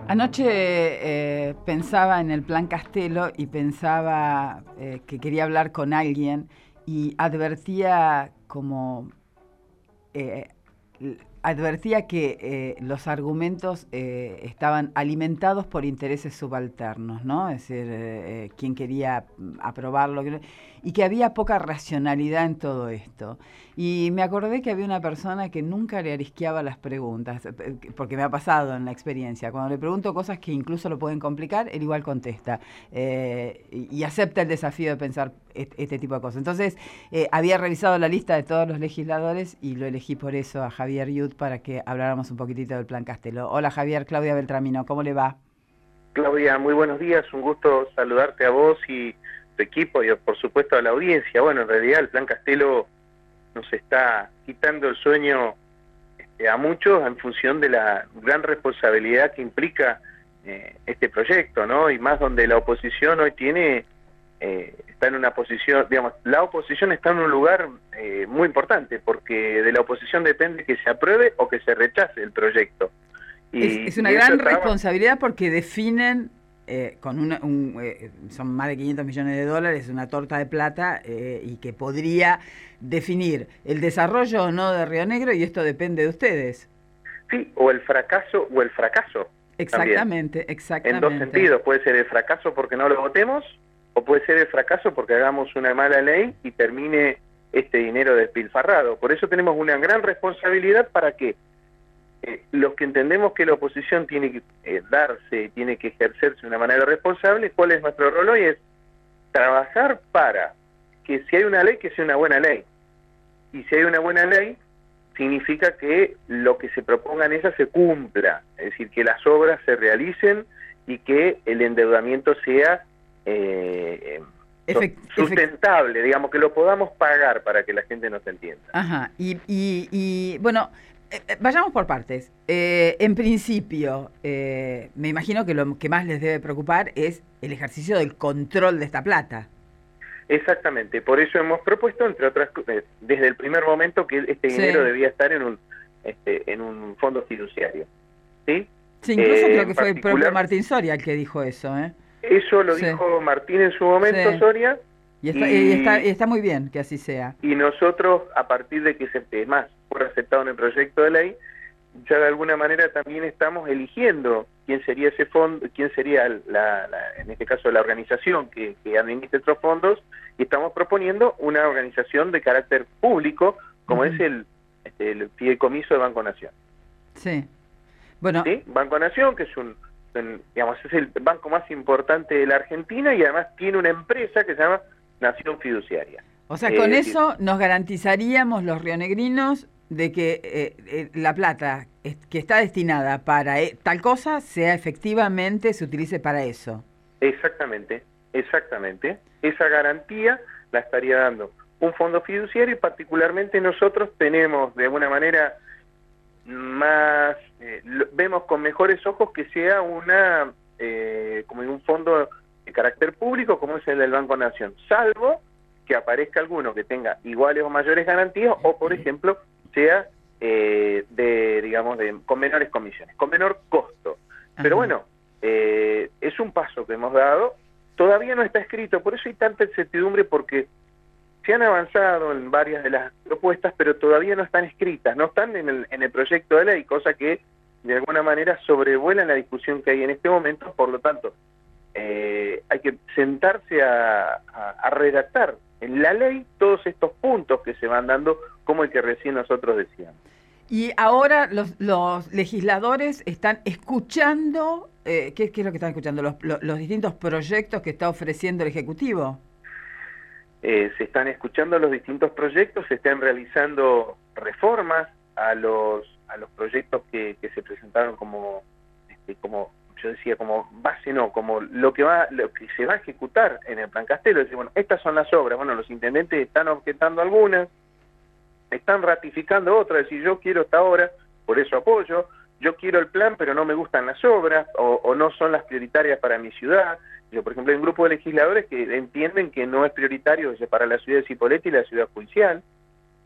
Anoche pensaba en el Plan Castelo y pensaba que quería hablar con alguien y eh, advertía que los argumentos estaban alimentados por intereses subalternos, ¿no? Es decir, quién quería aprobarlo, y que había poca racionalidad en todo esto. Y me acordé que había una persona que nunca le arisqueaba las preguntas, porque me ha pasado en la experiencia. Cuando le pregunto cosas que incluso lo pueden complicar, él igual contesta y acepta el desafío de pensar este tipo de cosas. Entonces, había revisado la lista de todos los legisladores y lo elegí por eso a Javier Youth para que habláramos un poquitito del Plan Castelo. Hola Javier, Claudia Beltramino, ¿cómo le va? Claudia, muy buenos días, un gusto saludarte a vos y tu equipo y por supuesto a la audiencia. Bueno, en realidad el Plan Castelo nos está quitando el sueño a muchos en función de la gran responsabilidad que implica este proyecto, ¿no? Y más donde la oposición hoy está en una posición, digamos, la oposición está en un lugar muy importante, porque de la oposición depende que se apruebe o que se rechace el proyecto. Es una gran responsabilidad porque definen, son más de 500 millones de dólares, una torta de plata, y que podría definir el desarrollo o no de Río Negro, y esto depende de ustedes. Sí, o el fracaso o el fracaso. Exactamente, también. exactamente. En dos sentidos, puede ser el fracaso porque no lo votemos, o puede ser el fracaso porque hagamos una mala ley y termine este dinero despilfarrado. Por eso tenemos una gran responsabilidad para que los que entendemos que la oposición tiene que tiene que ejercerse de una manera responsable. ¿Cuál es nuestro rol hoy? Es trabajar para que si hay una ley, que sea una buena ley. Y si hay una buena ley, significa que lo que se proponga en ella se cumpla, es decir, que las obras se realicen y que el endeudamiento sea sustentable, digamos, que lo podamos pagar para que la gente nos entienda. Ajá, y bueno, vayamos por partes. En principio, me imagino que lo que más les debe preocupar es el ejercicio del control de esta plata. Exactamente, por eso hemos propuesto, entre otras cosas, desde el primer momento, que este dinero debía estar en un fondo fiduciario. ¿Sí? Sí, incluso creo que fue el propio Martín Soria el que dijo eso, ¿eh? Eso lo dijo Martín en su momento, Soria. Y está muy bien que así sea. Y nosotros, a partir de que fue aceptado en el proyecto de ley, ya de alguna manera también estamos eligiendo quién sería ese fondo, quién sería en este caso la organización que administra estos fondos, y estamos proponiendo una organización de carácter público, como es el Fideicomiso de Banco Nación. Sí. Bueno. ¿Sí? Banco Nación, que es es el banco más importante de la Argentina, y además tiene una empresa que se llama Nación Fiduciaria. O sea, con eso nos garantizaríamos los rionegrinos de que la plata que está destinada para tal cosa se utilice para eso. Exactamente. Esa garantía la estaría dando un fondo fiduciario, y particularmente nosotros tenemos de alguna manera más, vemos con mejores ojos que sea como un fondo de carácter público como es el del Banco Nación, salvo que aparezca alguno que tenga iguales o mayores garantías, o por ejemplo sea con menores comisiones, con menor costo. Pero bueno, es un paso que hemos dado, todavía no está escrito, por eso hay tanta incertidumbre, porque se han avanzado en varias de las propuestas, pero todavía no están escritas, no están en el proyecto de ley, cosa que de alguna manera sobrevuela la discusión que hay en este momento. Por lo tanto, hay que sentarse a redactar en la ley todos estos puntos que se van dando, como el que recién nosotros decíamos. Y ahora los legisladores están escuchando, ¿qué es lo que están escuchando? Los distintos proyectos que está ofreciendo el Ejecutivo. Se están escuchando los distintos proyectos, se están realizando reformas a los proyectos que se presentaron como yo decía, como base, como lo que se va a ejecutar en el Plan Castelo. Es decir, bueno, estas son las obras. Bueno, los intendentes están objetando algunas, están ratificando otras, es decir, yo quiero esta obra, por eso apoyo, yo quiero el plan, pero no me gustan las obras, o no son las prioritarias para mi ciudad. Yo, por ejemplo, hay un grupo de legisladores que entienden que no es prioritario para la ciudad de Cipolletti y la ciudad judicial.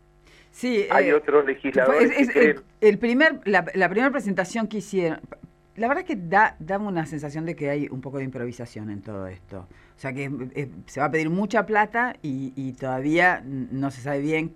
Sí, hay otros legisladores la primera presentación que hicieron, la verdad que da una sensación de que hay un poco de improvisación en todo esto. O sea que se va a pedir mucha plata y todavía no se sabe bien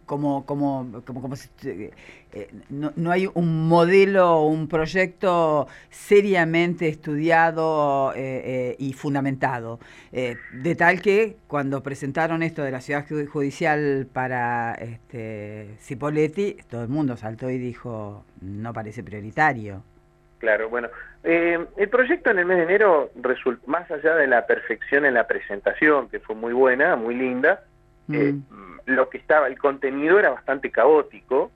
no hay un modelo, un proyecto seriamente estudiado y fundamentado. De tal que cuando presentaron esto de la ciudad judicial para Cipolletti, todo el mundo saltó y dijo, no parece prioritario. Claro, bueno, el proyecto en el mes de enero, más allá de la perfección en la presentación, que fue muy buena, muy linda, lo que estaba, el contenido era bastante caótico,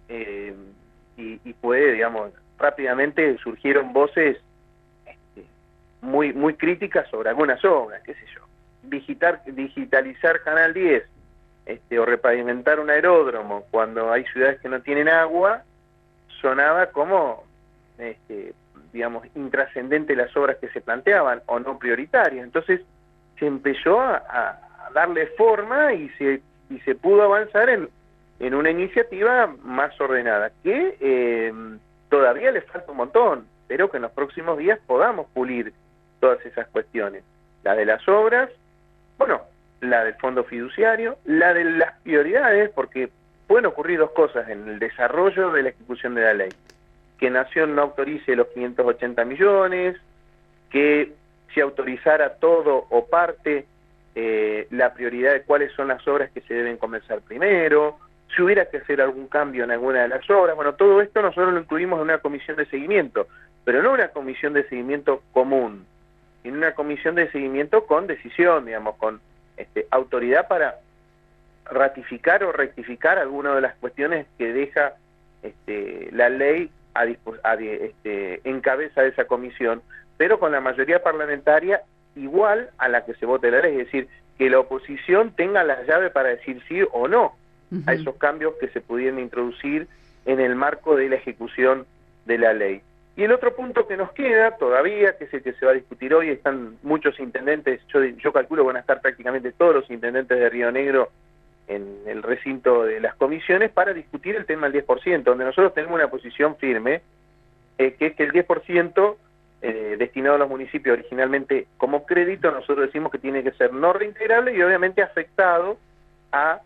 y fue, digamos, rápidamente surgieron voces muy críticas sobre algunas obras, qué sé yo, digitalizar Canal 10, o repavimentar un aeródromo cuando hay ciudades que no tienen agua, sonaba como digamos, intrascendente las obras que se planteaban o no prioritarias. Entonces se empezó a darle forma y se pudo avanzar en una iniciativa más ordenada, que todavía le falta un montón, pero que en los próximos días podamos pulir todas esas cuestiones. La de las obras, bueno, la del fondo fiduciario, la de las prioridades, porque pueden ocurrir dos cosas en el desarrollo de la ejecución de la ley: que Nación no autorice los 580 millones, que se autorizara todo o parte la prioridad de cuáles son las obras que se deben comenzar primero, si hubiera que hacer algún cambio en alguna de las obras. Bueno, todo esto nosotros lo incluimos en una comisión de seguimiento, pero no una comisión de seguimiento común, sino una comisión de seguimiento con decisión, digamos, con autoridad para ratificar o rectificar alguna de las cuestiones que deja la ley en cabeza de esa comisión, pero con la mayoría parlamentaria igual a la que se vote la ley, es decir, que la oposición tenga la llave para decir sí o no a esos cambios que se pudieran introducir en el marco de la ejecución de la ley. Y el otro punto que nos queda todavía, que es el que se va a discutir hoy, están muchos intendentes, yo calculo van a estar prácticamente todos los intendentes de Río Negro en el recinto de las comisiones para discutir el tema del 10%, donde nosotros tenemos una posición firme, que es que el 10% destinado a los municipios originalmente como crédito, nosotros decimos que tiene que ser no reintegrable y obviamente afectado a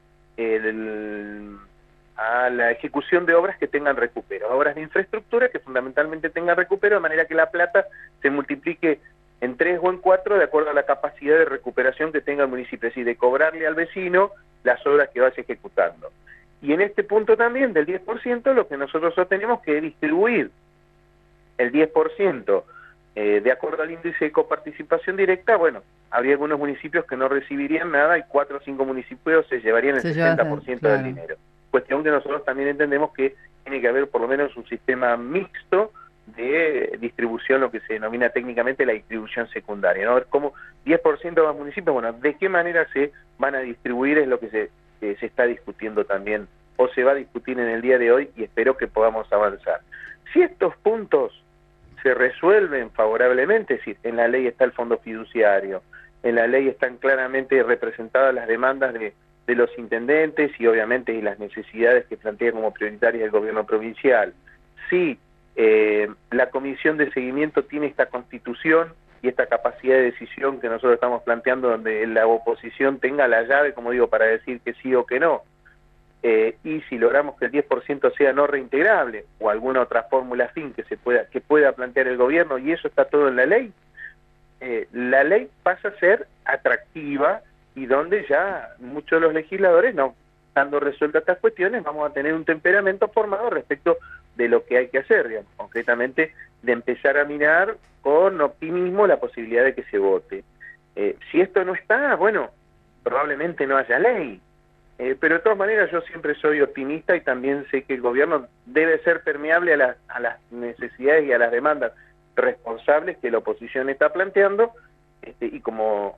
la ejecución de obras que tengan recupero, obras de infraestructura que fundamentalmente tengan recupero, de manera que la plata se multiplique en 3 o en 4 de acuerdo a la capacidad de recuperación que tenga el municipio, es decir, de cobrarle al vecino las obras que vaya ejecutando. Y en este punto también del 10%, lo que nosotros sostenemos que distribuir el 10% de acuerdo al índice de coparticipación directa, bueno, habría algunos municipios que no recibirían nada y 4 o 5 municipios se llevarían el 60% claro. del dinero. Cuestión que nosotros también entendemos que tiene que haber por lo menos un sistema mixto de distribución, lo que se denomina técnicamente la distribución secundaria, ¿no? Como 10% de los municipios, bueno, ¿de qué manera se van a distribuir? Es lo que se está discutiendo también, o se va a discutir en el día de hoy, y espero que podamos avanzar. Si estos puntos se resuelven favorablemente, es decir, en la ley está el fondo fiduciario, en la ley están claramente representadas las demandas de los intendentes y obviamente las necesidades que plantea como prioritarias el gobierno provincial. Si la comisión de seguimiento tiene esta constitución y esta capacidad de decisión que nosotros estamos planteando, donde la oposición tenga la llave, como digo, para decir que sí o que no, y si logramos que el 10% sea no reintegrable o alguna otra fórmula fin que pueda plantear el gobierno, y eso está todo en la ley pasa a ser atractiva, y donde ya muchos de los legisladores, no estando resueltas estas cuestiones, vamos a tener un temperamento formado respecto de lo que hay que hacer, digamos, concretamente de empezar a mirar con optimismo la posibilidad de que se vote. Si esto no está, bueno, probablemente no haya ley, pero de todas maneras yo siempre soy optimista y también sé que el gobierno debe ser permeable a las necesidades y a las demandas responsables que la oposición está planteando, y como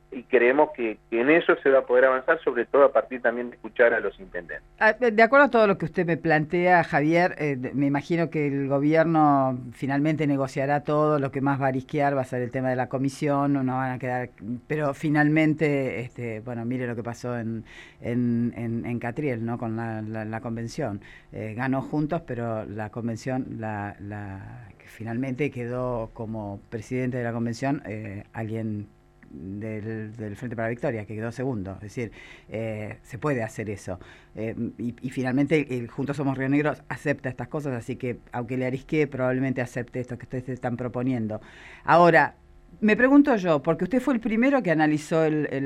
y creemos que en eso se va a poder avanzar, sobre todo a partir también de escuchar a los intendentes. De acuerdo a todo lo que usted me plantea, Javier, me imagino que el gobierno finalmente negociará todo, lo que más va a arisquear va a ser el tema de la comisión, no van a quedar, pero finalmente, bueno, mire lo que pasó en Catriel, ¿no? Con la convención. Ganó Juntos, pero la convención, que finalmente quedó como presidente de la convención alguien del Frente para la Victoria, que quedó segundo. Es decir, se puede hacer eso. Y finalmente el Juntos Somos Río Negro acepta estas cosas, así que aunque le arisqué, probablemente acepte esto que ustedes están proponiendo. Ahora, me pregunto yo, porque usted fue el primero que analizó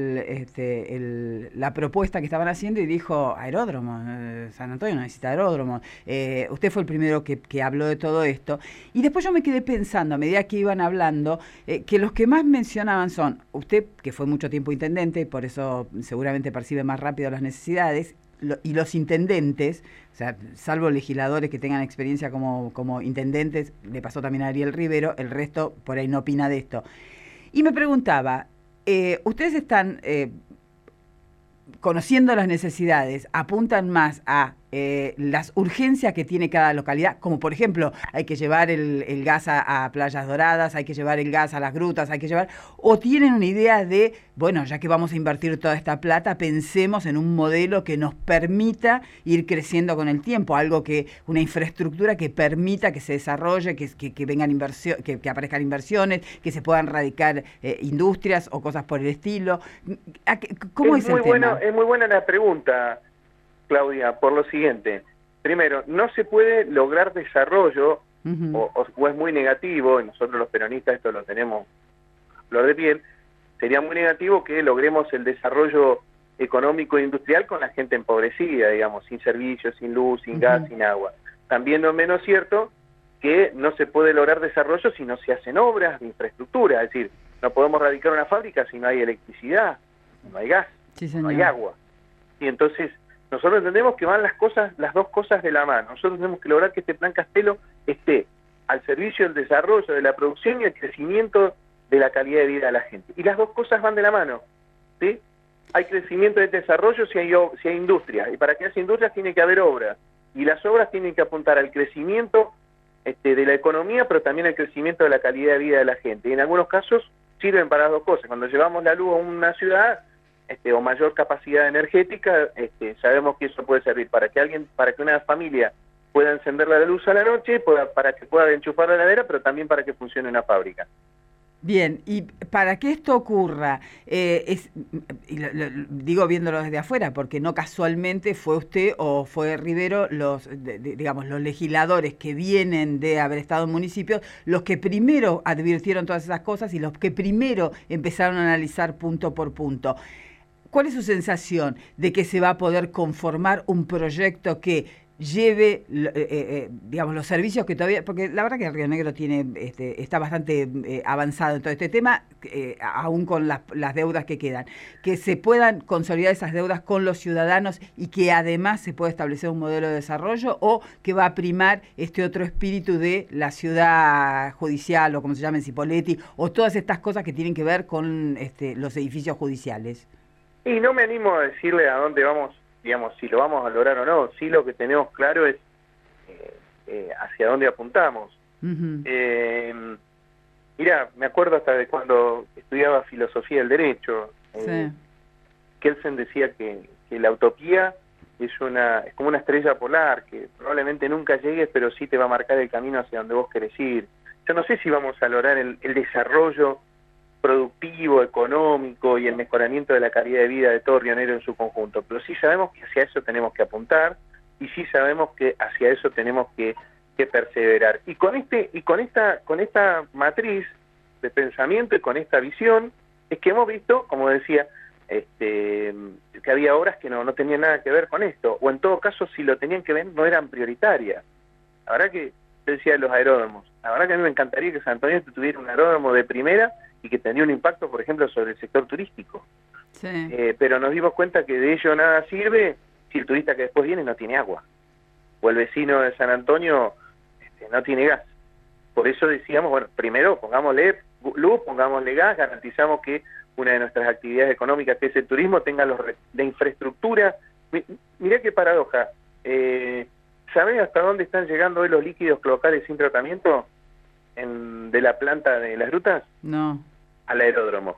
la propuesta que estaban haciendo y dijo aeródromo, San Antonio no necesita aeródromo. Usted fue el primero que habló de todo esto. Y después yo me quedé pensando, a medida que iban hablando, que los que más mencionaban son usted, que fue mucho tiempo intendente, y por eso seguramente percibe más rápido las necesidades, y los intendentes, o sea, salvo legisladores que tengan experiencia como intendentes, le pasó también a Ariel Rivero, el resto por ahí no opina de esto. Y me preguntaba, ustedes están conociendo las necesidades, apuntan más a las urgencias que tiene cada localidad, como por ejemplo, hay que llevar el gas a Playas Doradas, hay que llevar el gas a las grutas, o tienen una idea de, bueno, ya que vamos a invertir toda esta plata, pensemos en un modelo que nos permita ir creciendo con el tiempo, una infraestructura que permita que se desarrolle, que vengan que aparezcan inversiones, que se puedan radicar industrias o cosas por el estilo. ¿Cómo es el tema? Es muy buena la pregunta, Claudia, por lo siguiente. Primero, no se puede lograr desarrollo, o es muy negativo, y nosotros los peronistas esto lo tenemos a flor de piel, sería muy negativo que logremos el desarrollo económico e industrial con la gente empobrecida, digamos, sin servicios, sin luz, sin gas, sin agua. También no es menos cierto que no se puede lograr desarrollo si no se hacen obras de infraestructura, es decir, no podemos radicar una fábrica si no hay electricidad, no hay gas, no hay agua. Y entonces nosotros entendemos que van las dos cosas de la mano. Nosotros tenemos que lograr que este Plan Castelo esté al servicio del desarrollo, de la producción y el crecimiento de la calidad de vida de la gente. Y las dos cosas van de la mano, ¿sí? Hay crecimiento de desarrollo si hay industria, y para que haya industrias tiene que haber obras, y las obras tienen que apuntar al crecimiento de la economía, pero también al crecimiento de la calidad de vida de la gente. Y en algunos casos sirven para las dos cosas. Cuando llevamos la luz a una ciudad, o mayor capacidad energética, sabemos que eso puede servir para que una familia pueda encender la luz a la noche, para que pueda enchufar la heladera, pero también para que funcione una fábrica. Bien, y para que esto ocurra, digo viéndolo desde afuera, porque no casualmente fue usted o fue Rivero, digamos, los legisladores que vienen de haber estado en municipios, los que primero advirtieron todas esas cosas y los que primero empezaron a analizar punto por punto. ¿Cuál es su sensación de que se va a poder conformar un proyecto que lleve, digamos, los servicios que todavía, porque la verdad que Río Negro está bastante avanzado en todo este tema, aún con las deudas que quedan, que se puedan consolidar esas deudas con los ciudadanos y que además se pueda establecer un modelo de desarrollo, o que va a primar este otro espíritu de la ciudad judicial, o como se llama en Cipolletti, o todas estas cosas que tienen que ver con los edificios judiciales? Y no me animo a decirle a dónde vamos, digamos, si lo vamos a lograr o no. Sí, lo que tenemos claro es hacia dónde apuntamos. Mira, me acuerdo hasta de cuando estudiaba filosofía del derecho. Kelsen decía que la utopía es como una estrella polar, que probablemente nunca llegues, pero sí te va a marcar el camino hacia donde vos querés ir. Yo no sé si vamos a lograr el desarrollo productivo, económico y el mejoramiento de la calidad de vida de todo Río Negro en su conjunto, pero sí sabemos que hacia eso tenemos que apuntar, y sí sabemos que hacia eso tenemos que perseverar. Y con esta matriz de pensamiento y con esta visión es que hemos visto, como decía, que había obras que no tenían nada que ver con esto, o en todo caso si lo tenían que ver no eran prioritarias. La verdad que yo decía de los aeródromos, la verdad que a mí me encantaría que San Antonio tuviera un aeródromo de primera y que tendría un impacto, por ejemplo, sobre el sector turístico. Pero nos dimos cuenta que de ello nada sirve si el turista que después viene no tiene agua, o el vecino de San Antonio no tiene gas. Por eso decíamos, bueno, primero pongámosle luz, pongámosle gas, garantizamos que una de nuestras actividades económicas, que es el turismo, tenga de infraestructura. Mirá qué paradoja. ¿Sabés hasta dónde están llegando hoy los líquidos cloacales sin tratamiento de la planta de Las Grutas? No. Al aeródromo.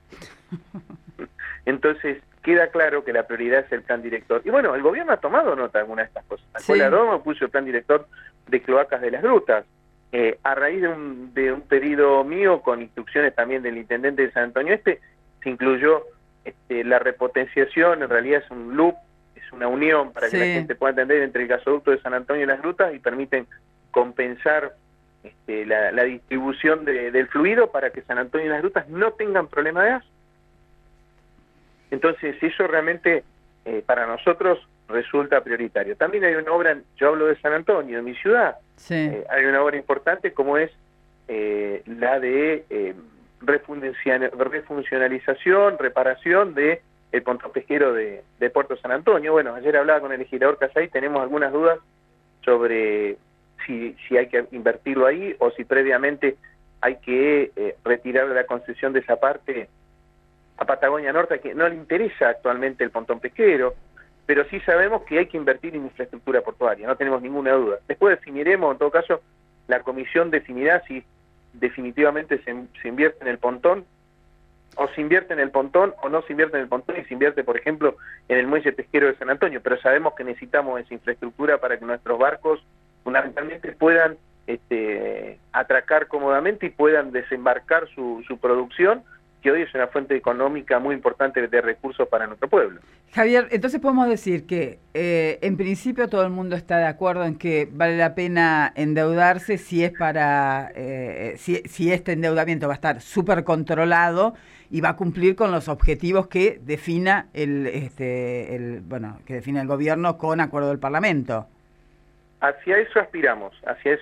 Entonces, queda claro que la prioridad es el plan director. Y bueno, el gobierno ha tomado nota de algunas de estas cosas. Sí. El aeródromo puso el plan director de cloacas de Las Grutas. A raíz de un pedido mío, con instrucciones también del intendente de San Antonio Este, se incluyó la repotenciación. En realidad es un loop, es una unión para que la gente pueda entender entre el gasoducto de San Antonio y Las Grutas, y permiten compensar la distribución del fluido para que San Antonio y Las Grutas no tengan problema de gas. Entonces eso realmente para nosotros resulta prioritario. También hay una obra, yo hablo de San Antonio, de mi ciudad, hay una obra importante como es la de refuncionalización, reparación de el pontón pesquero de Puerto San Antonio. Bueno, ayer hablaba con el legislador Casay, tenemos algunas dudas sobre si hay que invertirlo ahí o si previamente hay que retirar de la concesión de esa parte a Patagonia Norte, que no le interesa actualmente el pontón pesquero, pero sí sabemos que hay que invertir en infraestructura portuaria, no tenemos ninguna duda. Después definiremos, en todo caso, la comisión definirá si definitivamente se invierte en el pontón, o se invierte en el pontón, o no se invierte en el pontón, y se invierte, por ejemplo, en el muelle pesquero de San Antonio, pero sabemos que necesitamos esa infraestructura para que nuestros barcos fundamentalmente puedan atracar cómodamente y puedan desembarcar su producción, que hoy es una fuente económica muy importante de recursos para nuestro pueblo. Javier, entonces podemos decir que en principio todo el mundo está de acuerdo en que vale la pena endeudarse si es para si este endeudamiento va a estar súper controlado y va a cumplir con los objetivos que defina que define el gobierno con acuerdo del Parlamento. Hacia eso aspiramos,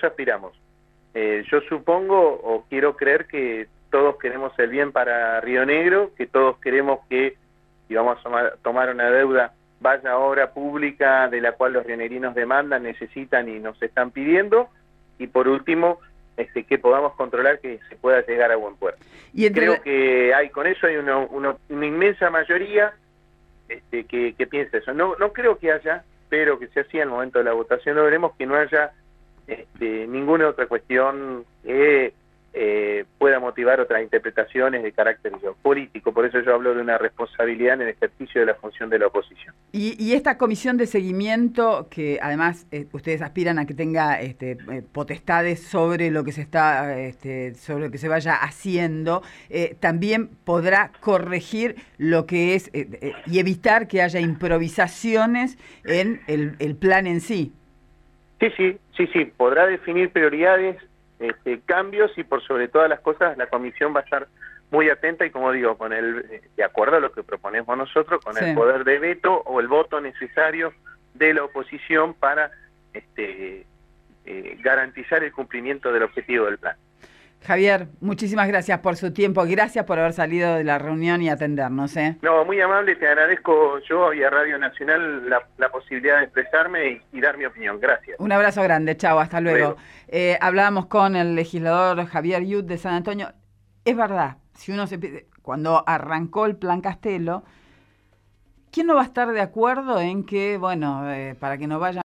yo supongo o quiero creer que todos queremos el bien para Río Negro, que todos queremos que, si vamos a tomar una deuda, vaya a obra pública de la cual los rionegrinos demandan, necesitan y nos están pidiendo, y por último, que podamos controlar que se pueda llegar a buen puerto. Creo que con eso hay una inmensa mayoría que piensa eso. No creo que haya, pero que se hacía en el momento de la votación, lo veremos, que no haya ninguna otra cuestión que pueda motivar otras interpretaciones de carácter político. Por eso yo hablo de una responsabilidad en el ejercicio de la función de la oposición. Y esta comisión de seguimiento, que además ustedes aspiran a que tenga potestades sobre lo que se está sobre lo que se vaya haciendo, también podrá corregir lo que es y evitar que haya improvisaciones en el plan en sí. Sí, podrá definir prioridades, cambios, y por sobre todas las cosas la comisión va a estar muy atenta y, como digo, con de acuerdo a lo que proponemos nosotros, con el poder de veto o el voto necesario de la oposición para garantizar el cumplimiento del objetivo del plan. Javier, muchísimas gracias por su tiempo, gracias por haber salido de la reunión y atendernos. No, muy amable, te agradezco yo y a Radio Nacional la posibilidad de expresarme y dar mi opinión. Gracias. Un abrazo grande, chao, hasta luego. Hablábamos con el legislador Javier Yut de San Antonio. Es verdad, si uno cuando arrancó el Plan Castelo, ¿quién no va a estar de acuerdo en que, para que no vayan